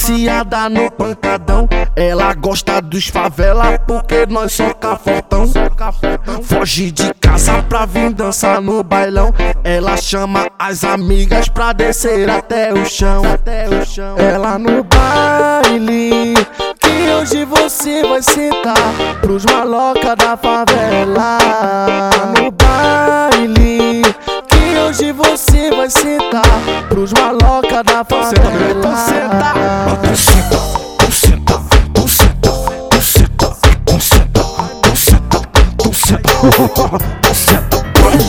Viciada no pancadão, ela gosta dos favela porque nós soca fortão. Foge de casa pra vir dançar no bailão. Ela chama as amigas pra descer até o chão. Ela no baile, que hoje você vai sentar pros maloca da favela. No baile, que hoje você vai sentar pros maloca da favela. Tu senta, tu senta, tu senta, tu senta, tu senta, tu senta, tu senta, tu senta, tu senta,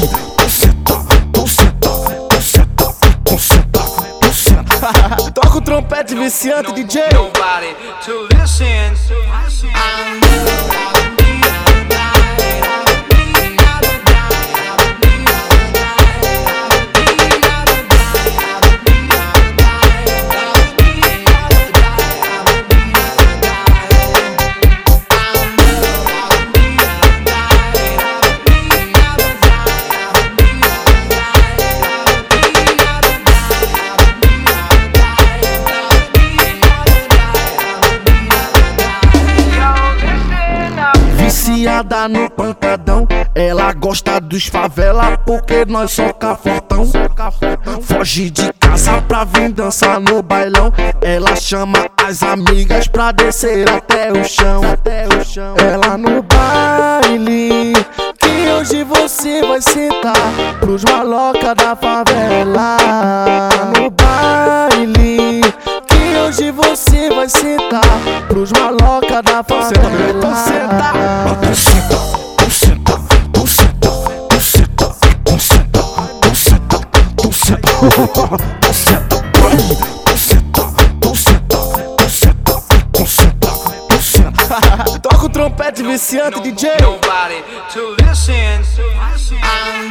tu senta, tu senta. Toca o trompete viciante, DJ. Nobody to listen. Viciada no pancadão, ela gosta dos favela porque nós soca fortão. Foge de casa pra vir dançar no bailão. Ela chama as amigas pra descer até o chão. Ela no baile, que hoje você vai sentar pros maloca da favela. No baile, que hoje você vai sentar pros maloca da favela. Tu senta, tu senta, tu senta, tu senta, tu senta, tu senta, tu senta, tu senta, tu senta, tu senta, tu senta. Toca o trompete viciante, DJ. Nobody to listen.